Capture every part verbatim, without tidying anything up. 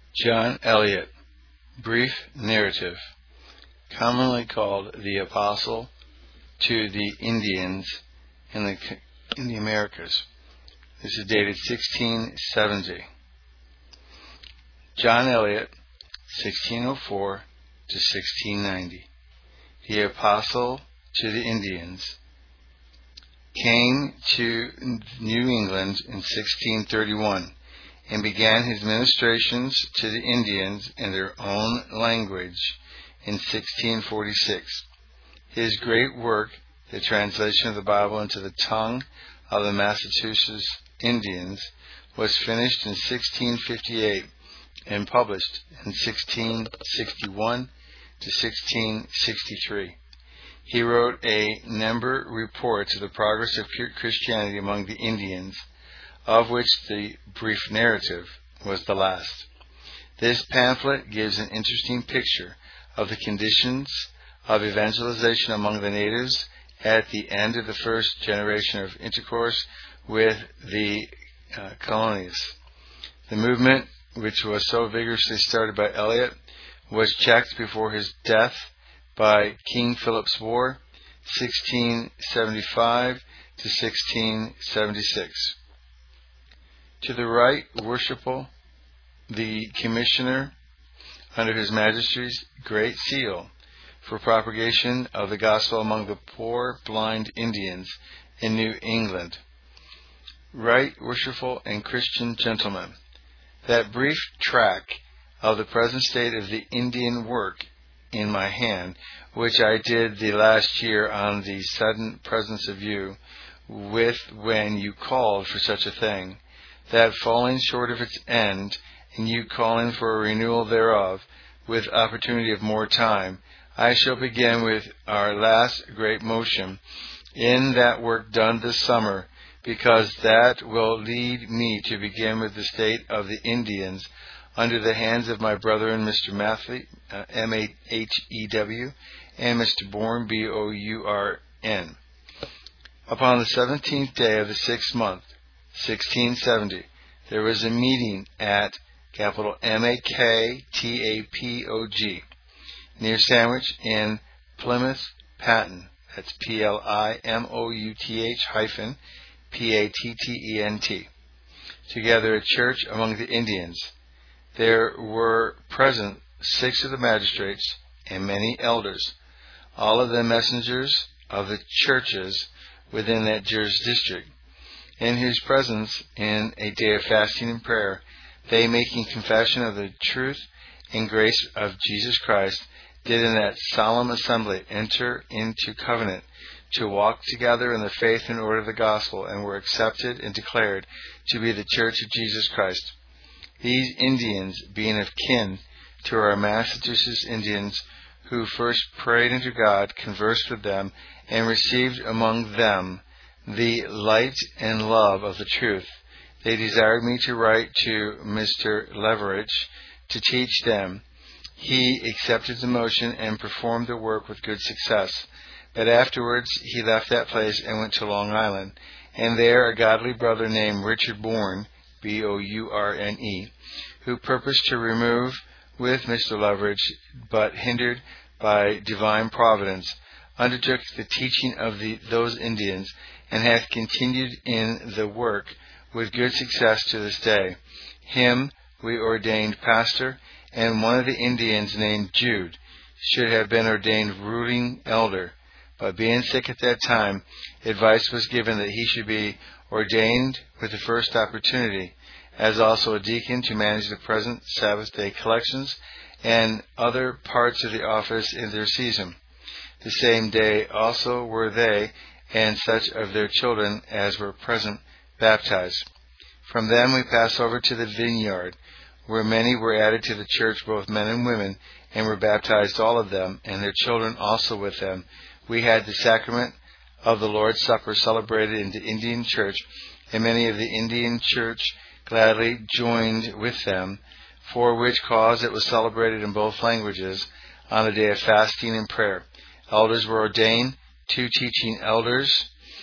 John Eliot, brief narrative, commonly called the Apostle to the Indians in the, in the Americas. This is dated sixteen seventy. John Eliot, sixteen oh four to sixteen ninety. The Apostle to the Indians came to New England in sixteen thirty-one and began his ministrations to the Indians in their own language in sixteen forty-six. His great work, the translation of the Bible into the tongue of the Massachusetts Indians, was finished in sixteen fifty-eight and published in sixteen sixty-one to sixteen sixty-three. He wrote a number reports of the progress of Christianity among the Indians, of which the brief narrative was the last. This pamphlet gives an interesting picture of the conditions of evangelization among the natives at the end of the first generation of intercourse with the uh, colonies. The movement, which was so vigorously started by Eliot, was checked before his death by King Philip's War, sixteen seventy-five to sixteen seventy-six. To the right, worshipful, the commissioner under His Majesty's Great Seal for propagation of the gospel among the poor blind Indians in New England. Right, worshipful, and Christian gentlemen, that brief track of the present state of the Indian work in my hand, which I did the last year on the sudden presence of you, with when you called for such a thing, that falling short of its end, and you calling for a renewal thereof, with opportunity of more time, I shall begin with our last great motion in that work done this summer, because that will lead me to begin with the state of the Indians under the hands of my brethren, Mister Mathley, uh, M A H E W, and Mister Bourne, B O U R N. Upon the seventeenth day of the sixth month, sixteen seventy, there was a meeting at capital M A K T A P O G, near Sandwich in Plymouth, Patten. That's P L I M O U T H hyphen P A T T E N T. Together a church among the Indians. There were present six of the magistrates and many elders, all of them messengers of the churches within that jurisdiction, in whose presence, in a day of fasting and prayer, they, making confession of the truth and grace of Jesus Christ, did in that solemn assembly enter into covenant to walk together in the faith and order of the gospel, and were accepted and declared to be the church of Jesus Christ. These Indians, being of kin to our Massachusetts Indians, who first prayed unto God, conversed with them, and received among them the light and love of the truth, they desired me to write to Mister Leverage to teach them. He accepted the motion and performed the work with good success. But afterwards he left that place and went to Long Island, and there a godly brother named Richard Bourne, B O U R N E, who purposed to remove with Mister Leverage, but hindered by divine providence, undertook the teaching of the, those Indians, and hath continued in the work with good success to this day. Him we ordained pastor, and one of the Indians named Jude should have been ordained ruling elder. But being sick at that time, advice was given that he should be ordained with the first opportunity, as also a deacon to manage the present Sabbath day collections and other parts of the office in their season. The same day also were they and such of their children as were present baptized. From them we pass over to the vineyard, where many were added to the church, both men and women, and were baptized all of them, and their children also with them. We had the sacrament of the Lord's Supper celebrated in the Indian church, and many of the Indian church gladly joined with them, for which cause it was celebrated in both languages on a day of fasting and prayer. Elders were ordained, two teaching elders,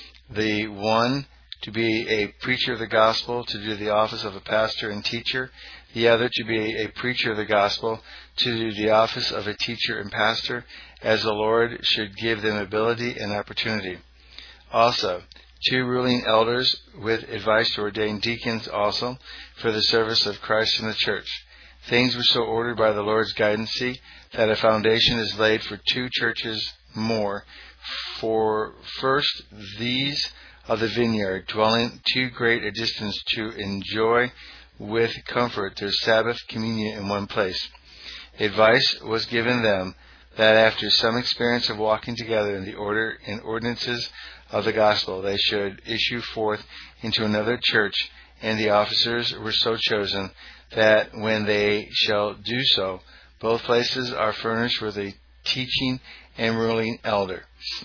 the one to be a preacher of the gospel, to do the office of a pastor and teacher, the other to be a preacher of the gospel, to do the office of a teacher and pastor, as the Lord should give them ability and opportunity. Also, two ruling elders with advice to ordain deacons also for the service of Christ in the church. Things were so ordered by the Lord's guidance, see, that a foundation is laid for two churches more. For first, these of the vineyard, dwelling too great a distance to enjoy with comfort their Sabbath communion in one place. Advice was given them that after some experience of walking together in the order and ordinances of the gospel, they should issue forth into another church, and the officers were so chosen that when they shall do so, both places are furnished with a teaching and ruling elder.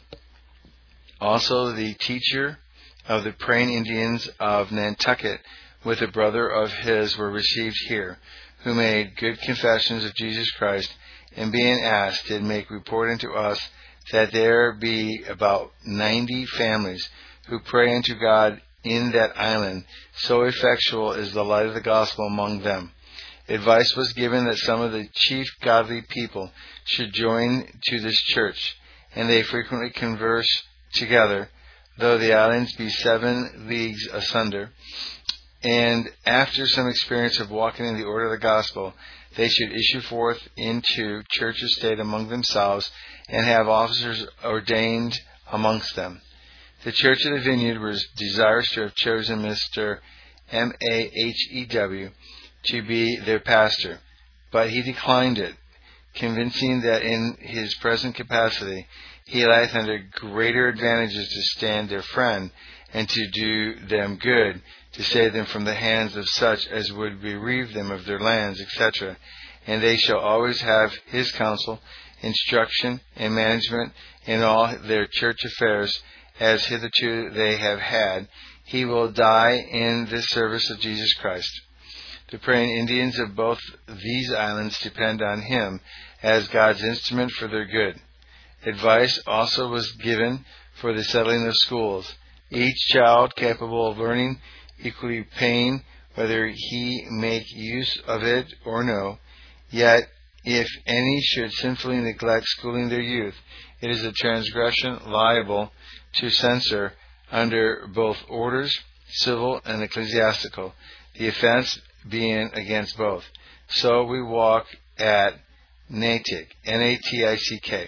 Also, the teacher of the praying Indians of Nantucket with a brother of his were received here, who made good confessions of Jesus Christ, and being asked, did make report unto us that there be about ninety families who pray unto God in that island. So effectual is the light of the gospel among them. Advice was given that some of the chief godly people should join to this church, and they frequently converse together, though the islands be seven leagues asunder. And after some experience of walking in the order of the gospel, they should issue forth into church estate among themselves, and have officers ordained amongst them. The Church of the Vineyard was desirous to have chosen Mister M A H E W to be their pastor, but he declined it, convincing that in his present capacity he lieth under greater advantages to stand their friend, and to do them good, to save them from the hands of such as would bereave them of their lands, et cetera. And they shall always have his counsel, instruction, and management in all their church affairs, as hitherto they have had. He will die in the service of Jesus Christ. The praying Indians of both these islands depend on him as God's instrument for their good. Advice also was given for the settling of schools, each child capable of learning equally paying whether he make use of it or no. Yet, if any should sinfully neglect schooling their youth, it is a transgression liable to censure under both orders, civil and ecclesiastical, the offense being against both. So we walk at Natick, N A T I C K.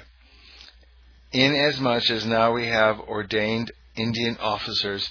Inasmuch as now we have ordained Indian officers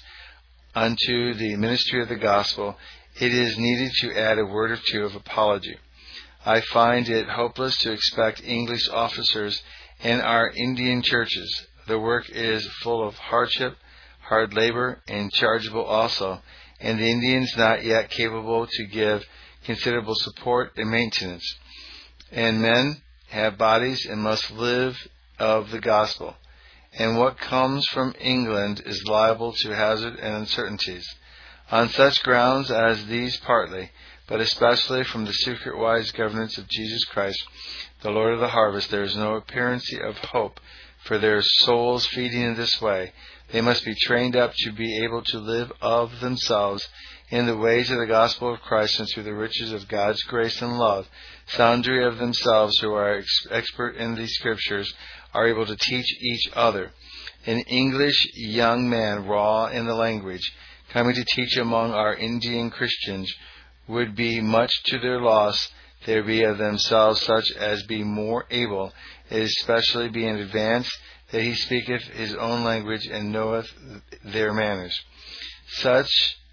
unto the ministry of the gospel, it is needed to add a word or two of apology. I find it hopeless to expect English officers in our Indian churches. The work is full of hardship, hard labor, and chargeable also, and the Indians not yet capable to give considerable support and maintenance. And men have bodies and must live of the gospel. And what comes from England is liable to hazard and uncertainties. On such grounds as these partly, but especially from the secret wise governance of Jesus Christ, the Lord of the harvest, there is no appearance of hope for their souls feeding in this way. They must be trained up to be able to live of themselves in the ways of the gospel of Christ, and through the riches of God's grace and love, sundry of themselves who are ex- expert in the scriptures are able to teach each other. An English young man, raw in the language, coming to teach among our Indian Christians, would be much to their loss. There be of themselves such as be more able, especially be in advance, that he speaketh his own language and knoweth their manners. Such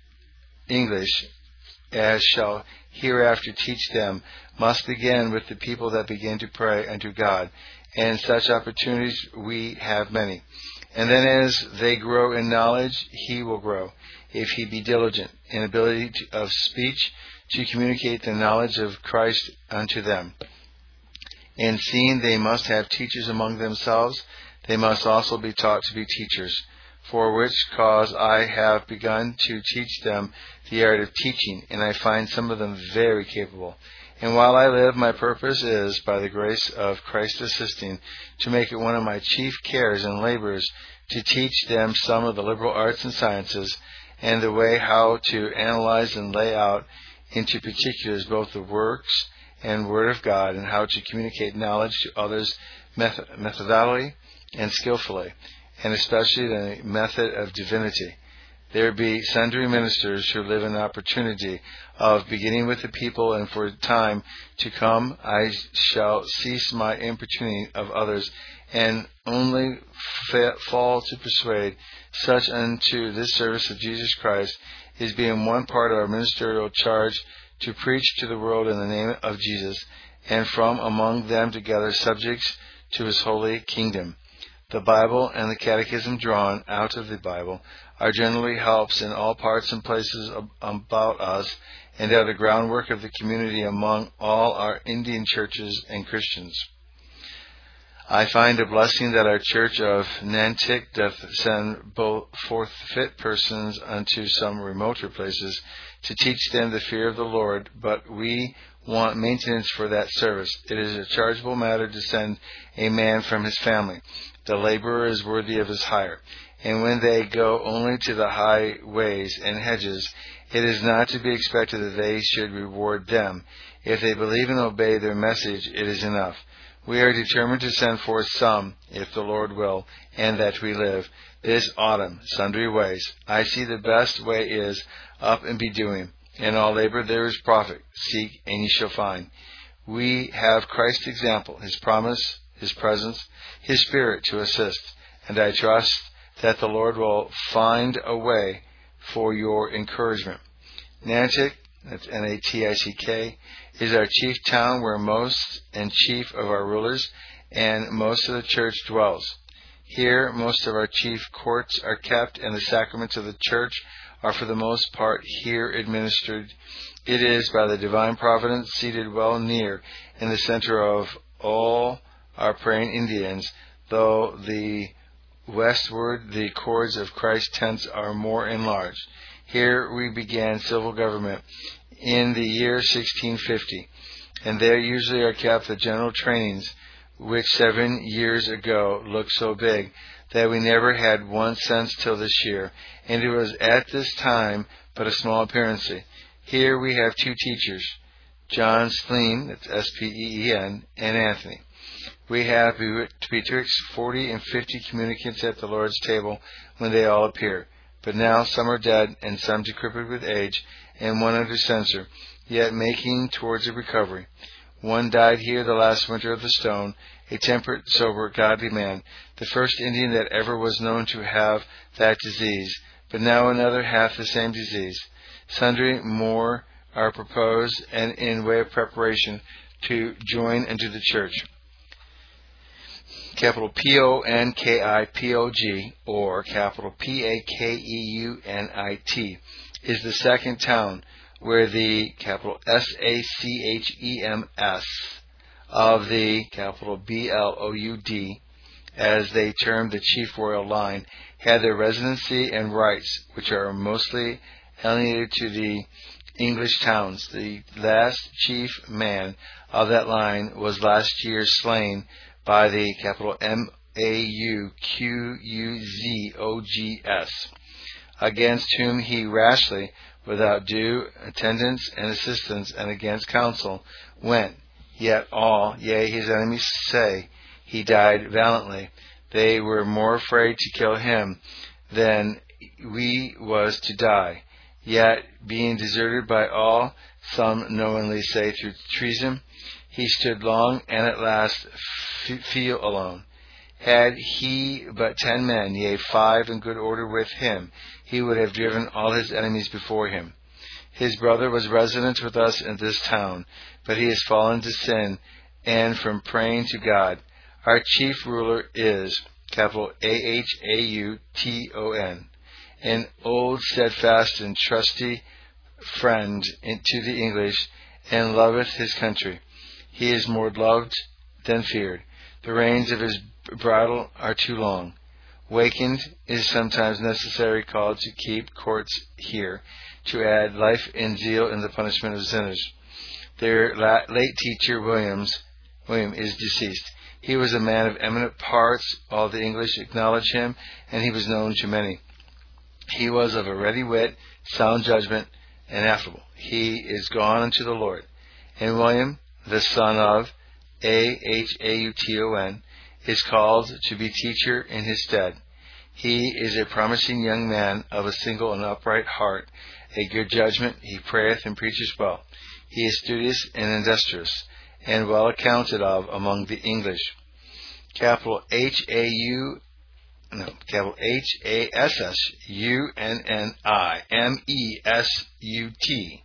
English as shall hereafter teach them must begin with the people that begin to pray unto God, and such opportunities we have many. And then as they grow in knowledge, he will grow, if he be diligent in ability to, of speech, to communicate the knowledge of Christ unto them. And seeing they must have teachers among themselves, they must also be taught to be teachers, for which cause I have begun to teach them the art of teaching, and I find some of them very capable. And while I live, my purpose is, by the grace of Christ assisting, to make it one of my chief cares and labors to teach them some of the liberal arts and sciences, and the way how to analyze and lay out into particulars both the works and Word of God, and how to communicate knowledge to others method- methodically and skillfully, and especially the method of divinity. There be sundry ministers who live in the opportunity of beginning with the people, and for time to come I shall cease my importuning of others, and only fa- fall to persuade such unto this service of Jesus Christ, is being one part of our ministerial charge, to preach to the world in the name of Jesus, and from among them to gather subjects to his holy kingdom. The Bible and the catechism drawn out of the Bible are generally helps in all parts and places about us, and are the groundwork of the community among all our Indian churches and Christians. I find a blessing that our church of Nantic doth send both forth fit persons unto some remoter places, to teach them the fear of the Lord, but we want maintenance for that service. It is a chargeable matter to send a man from his family. The laborer is worthy of his hire. And when they go only to the highways and hedges, it is not to be expected that they should reward them. If they believe and obey their message, it is enough. We are determined to send forth some, if the Lord will, and that we live, this autumn, sundry ways. I see the best way is, up and be doing. In all labor there is profit. Seek, and ye shall find. We have Christ's example, his promise, his presence, his Spirit to assist, and I trust that the Lord will find a way for your encouragement. Nantic, that's N A T I C K, is our chief town, where most and chief of our rulers and most of the church dwells. Here most of our chief courts are kept, and the sacraments of the church are for the most part here administered. It is by the divine providence seated well near in the center of all our praying Indians, though the westward the cords of Christ's tents are more enlarged. Here we began civil government in the year sixteen fifty, and there usually are kept the general trainings, which seven years ago looked so big that we never had one since till this year, and it was at this time but a small appearance. Here we have two teachers, John Spleen, that's S P E E N, and Anthony. We have betwixt forty and fifty communicants at the Lord's table when they all appear. But now some are dead, and some decrepit with age, and one under censor, yet making towards a recovery. One died here the last winter of the stone, a temperate, sober, godly man, the first Indian that ever was known to have that disease, but now another hath the same disease. Sundry more are proposed, and in way of preparation, to join into the church. Capital P O N K I P O G, or capital P A K E U N I T, is the second town, where the capital S A C H E M S of the capital B L O U D, as they term the chief royal line, had their residency and rights, which are mostly alienated to the English towns. The last chief man of that line was last year slain by the capital M A U Q U Z O G S, against whom he rashly, without due attendance and assistance, and against counsel, went. Yet all, yea, his enemies say, he died valiantly. They were more afraid to kill him than we was to die. Yet, being deserted by all, some knowingly say through treason, he stood long, and at last f- feel alone. Had he but ten men, yea, five in good order with him, he would have driven all his enemies before him. His brother was resident with us in this town, but he has fallen to sin, and from praying to God. Our chief ruler is, capital A H A U T O N, an old, steadfast, and trusty friend to the English, and loveth his country. He is more loved than feared. The reins of his bridle are too long. Wakened is sometimes necessary called to keep courts here, to add life and zeal in the punishment of sinners. Their la- late teacher, Williams, William, is deceased. He was a man of eminent parts. All the English acknowledge him, and he was known to many. He was of a ready wit, sound judgment, and affable. He is gone unto the Lord. And William, the son of A H A U T O N, is called to be teacher in his stead. He is a promising young man of a single and upright heart, a good judgment. He prayeth and preacheth well. He is studious and industrious, and well accounted of among the English. Capital H A U, no, capital H A S S U N N I M E S U T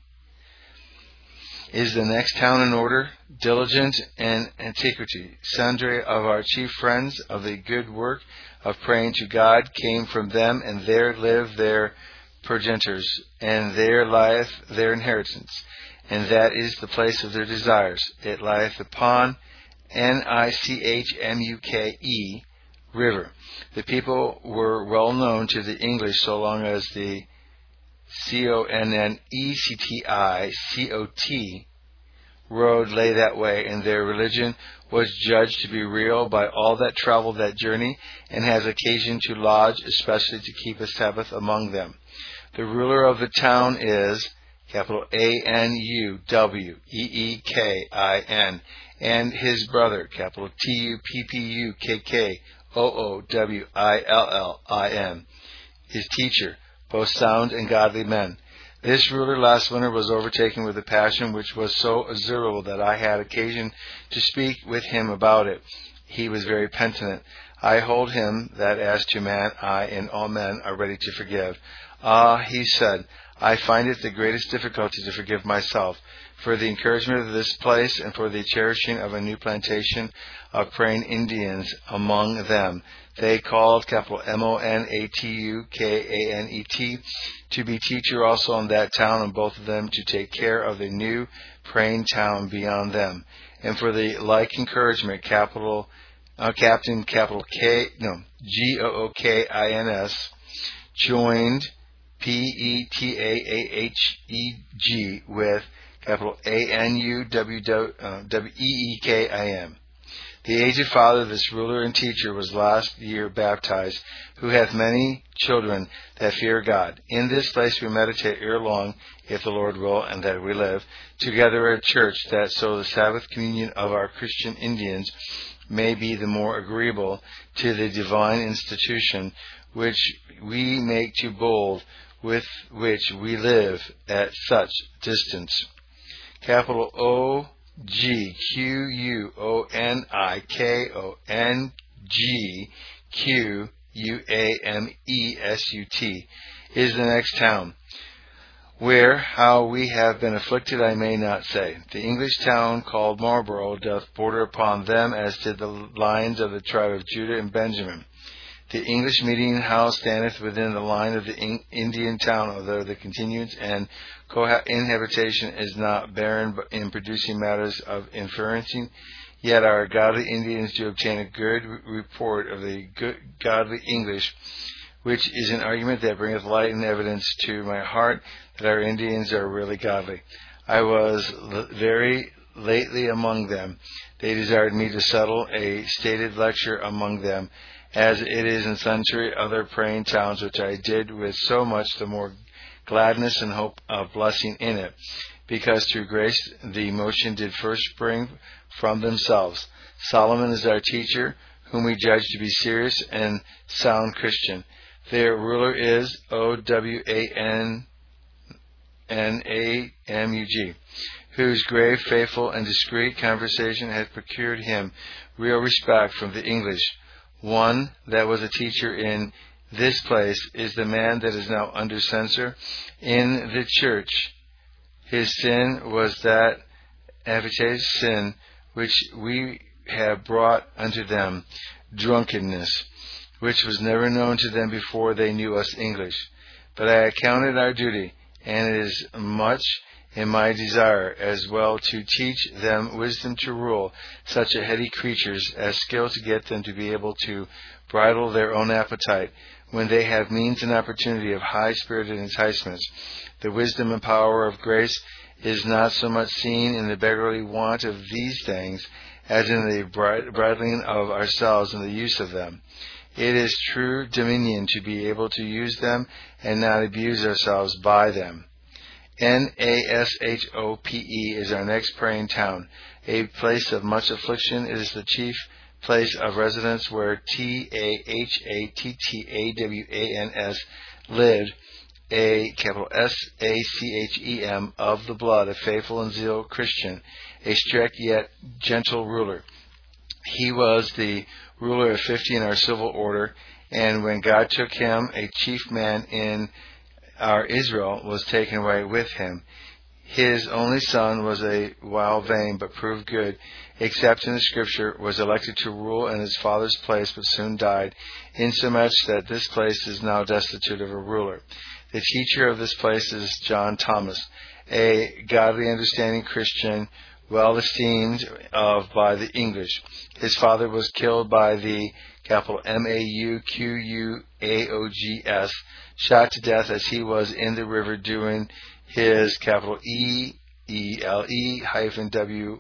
is the next town in order, diligence and antiquity. Sundry of our chief friends of the good work of praying to God came from them, and there live their progenitors, and there lieth their inheritance, and that is the place of their desires. It lieth upon N I C H M U K E river. The people were well known to the English so long as the C O N N E C T I C O T road lay that way, and their religion was judged to be real by all that traveled that journey, and has occasion to lodge, especially to keep a Sabbath among them. The ruler of the town is capital A N U W E E K I N, and his brother, capital T U P P U K K O O W I L L I N, his teacher, both sound and godly men. This ruler last winter was overtaken with a passion which was so azurable that I had occasion to speak with him about it. He was very penitent. I hold him that as to man, I and all men are ready to forgive. Ah, he said, I find it the greatest difficulty to forgive myself for the encouragement of this place and for the cherishing of a new plantation of praying Indians among them. They called capital M O N A T U K A N E T to be teacher also in that town, and both of them to take care of the new praying town beyond them. And for the like encouragement, capital uh, Captain capital K no G O O K I N S joined P E T A A H E G with capital A N U W E E K I M. The aged father of this ruler and teacher was last year baptized, who hath many children that fear God. In this place we meditate ere long, if the Lord will, and that we live, together at church, that so the Sabbath communion of our Christian Indians may be the more agreeable to the divine institution, which we make too bold, with which we live at such distance. Capital O G Q U O N I K O N G Q U A M E S U T is the next town, where how we have been afflicted I may not say. The English town called Marlborough doth border upon them, as did the lines of the tribe of Judah and Benjamin. The English meeting house standeth within the line of the in- Indian town, although the continuance and cohabitation is not barren in producing matters of inferencing, yet our godly Indians do obtain a good report of the good godly English, which is an argument that bringeth light and evidence to my heart that our Indians are really godly. I was l- very lately among them. They desired me to settle a stated lecture among them, as it is in sundry other praying towns, which I did with so much the more gladness and hope of blessing in it, because through grace the motion did first spring from themselves. Solomon is our teacher, whom we judge to be serious and sound Christian. Their ruler is O W A N N A M U G, whose grave, faithful, and discreet conversation has procured him real respect from the English. One that was a teacher in this place is the man that is now under censure in the church. His sin was that amphithesis sin which we have brought unto them, drunkenness, which was never known to them before they knew us English. But I account it our duty, and it is much in my desire as well to teach them wisdom to rule such a heady creatures, as skill to get them to be able to bridle their own appetite when they have means and opportunity of high-spirited enticements. The wisdom and power of grace is not so much seen in the beggarly want of these things as in the bridling of ourselves in the use of them. It is true dominion to be able to use them and not abuse ourselves by them. N A S H O P E is our next praying town, a place of much affliction. It is the chief place of residence where T A H A T T A W A N S lived, a capital S A C H E M of the blood, a faithful and zeal Christian, a strict yet gentle ruler. He was the ruler of fifty in our civil order, and when God took him, a chief man in our Israel was taken away with him. His only son was a while vain, but proved good, except in the Scripture, was elected to rule in his father's place, but soon died, insomuch that this place is now destitute of a ruler. The teacher of this place is John Thomas, a godly, understanding Christian, well esteemed of by the English. His father was killed by the capital M A U Q U A O G S, shot to death as he was in the river doing his capital E E L E hyphen W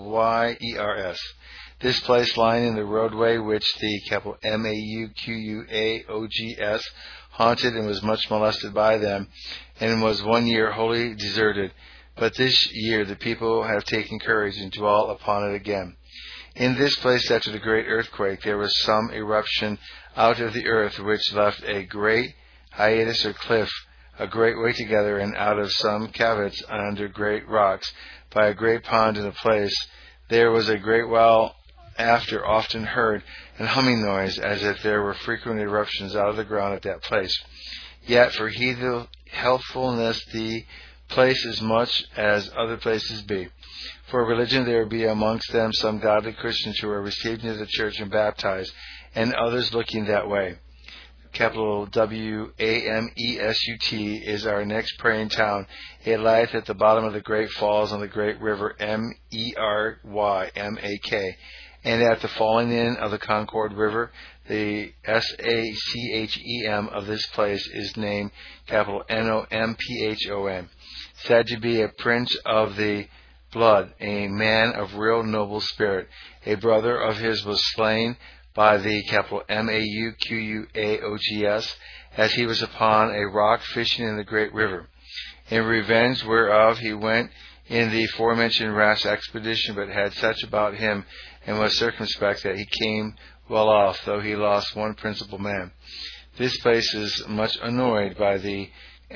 Y E R S. This place lying in the roadway which the capital M A U Q U A O G S haunted and was much molested by them, and was one year wholly deserted. But this year the people have taken courage and dwell upon it again. In this place, after the great earthquake, there was some eruption out of the earth, which left a great hiatus or cliff, a great way together, and out of some cavities under great rocks, by a great pond in a place, there was a great while after often heard an humming noise, as if there were frequent eruptions out of the ground at that place. Yet for he the healthfulness the place as much as other places be. For religion there be amongst them some godly Christians who are received into the church and baptized, and others looking that way. Capital W A M E S U T is our next praying town. It lieth at the bottom of the great falls on the great river M E R Y M A K, and at the falling in of the Concord River. The S A C H E M of this place is named capital N O M P H O N. Said to be a prince of the blood, a man of real noble spirit. A brother of his was slain by the capital M A U Q U A O G S, as he was upon a rock fishing in the great river. In revenge whereof he went in the aforementioned rash expedition, but had such about him, and was circumspect that he came well off, though he lost one principal man. This place is much annoyed by the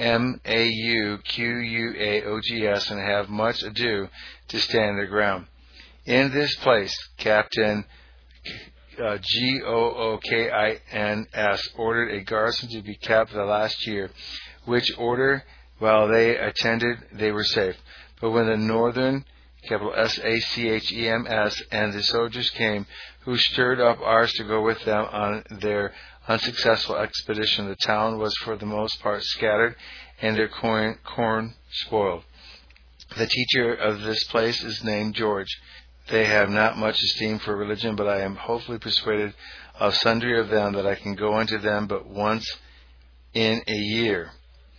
M A U Q U A O G S, and have much ado to stand their ground. In this place, Captain uh, G O O K I N S ordered a garrison to be kept the last year, which order, while they attended, they were safe. But when the northern, capital S A C H E M S, and the soldiers came, who stirred up ours to go with them on their unsuccessful expedition, the town was for the most part scattered, and their corn, corn spoiled. The teacher of this place is named George. They have not much esteem for religion, but I am hopefully persuaded of sundry of them that I can go unto them but once in a year.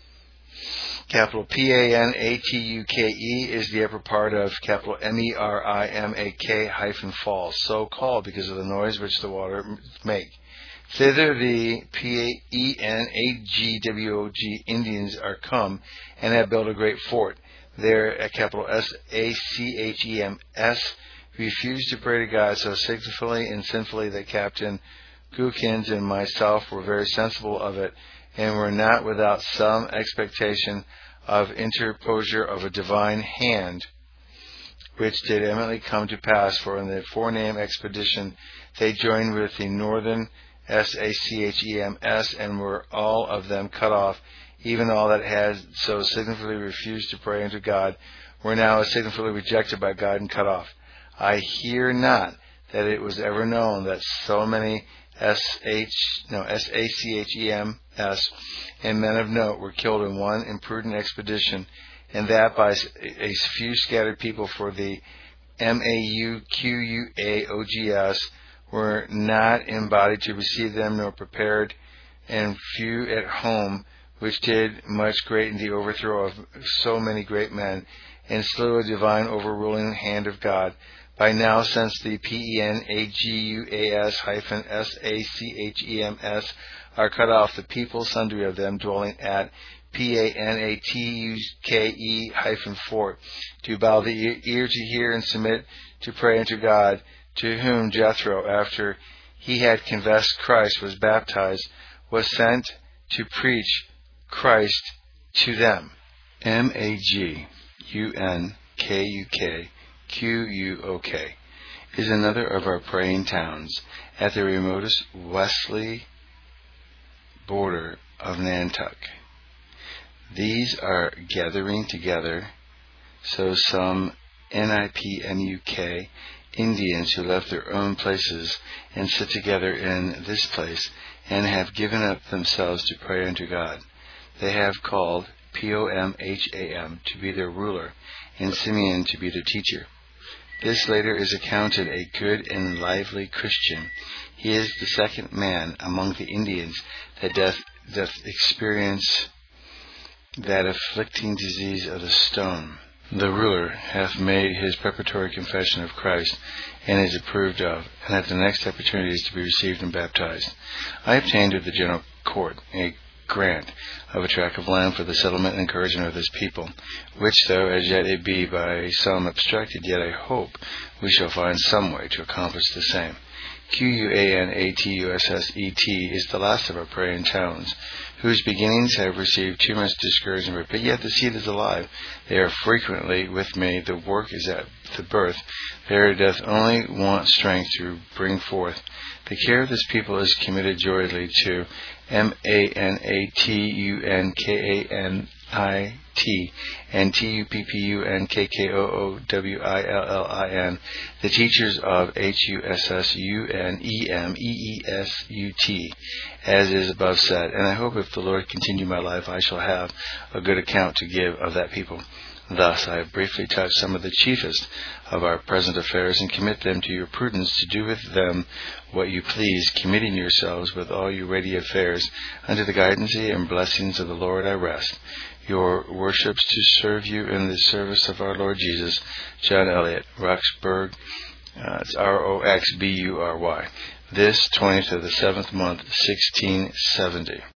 Capital P A N A T U K E is the upper part of capital M E R I M A K hyphen falls, so called because of the noise which the water make. Thither the P E N A G W O G Indians are come, and have built a great fort. There, at capital S A C H E M S, refused to pray to God so significantly and sinfully that Captain Gookins and myself were very sensible of it, and were not without some expectation of interposure of a divine hand, which did eminently come to pass. For in the forenamed expedition they joined with the northern S A C H E M S, and were all of them cut off. Even all that had so significantly refused to pray unto God were now as significantly rejected by God and cut off. I hear not that it was ever known that so many S H no S A C H E M S and men of note were killed in one imprudent expedition, and that by a few scattered people. For the M A U Q U A O G S were not embodied to receive them, nor prepared, and few at home, which did much greaten the overthrow of so many great men, and slew a divine overruling hand of God. By now, since the P E N A G U A S hyphen S A C H E M S are cut off, the people, sundry of them, dwelling at P A N A T U K E hyphen four, to bow the ear to hear and submit to pray unto God, to whom Jethro, after he had confessed Christ, was baptized, was sent to preach Christ to them. M A G U N K U K Q U O K is another of our praying towns at the remotest westerly border of Nantucket. These are gathering together, so some N I P N U K Indians who left their own places and sit together in this place and have given up themselves to pray unto God. They have called P O M H A M to be their ruler and Simeon to be their teacher. This later is accounted a good and lively Christian. He is the second man among the Indians that doth, doth experience that afflicting disease of the stone. The ruler hath made his preparatory confession of Christ, and is approved of, and at the next opportunity is to be received and baptized. I obtained of the general court a grant of a tract of land for the settlement and encouragement of this people, which though as yet it be by some obstructed, yet I hope we shall find some way to accomplish the same. Q U A N A T U S S E T is the last of our praying towns, whose beginnings have received too much discouragement, but yet the seed is alive. They are frequently with me. The work is at the birth. There doth only want strength to bring forth. The care of this people is committed joyfully to M A N A T U N K A N I T and T U P P U N K K O O W I L L I N, the teachers of H U S S U N E M E E S U T, as is above said. And I hope if the Lord continue my life, I shall have a good account to give of that people. Thus I have briefly touched some of the chiefest of our present affairs, and commit them to your prudence to do with them what you please, committing yourselves with all your weighty affairs unto the guidance and blessings of the Lord. I rest. Your worships to serve you in the service of our Lord Jesus. John Elliott, Roxburgh. Uh, it's R O X B U R Y. This twentieth of the seventh month, sixteen seventy.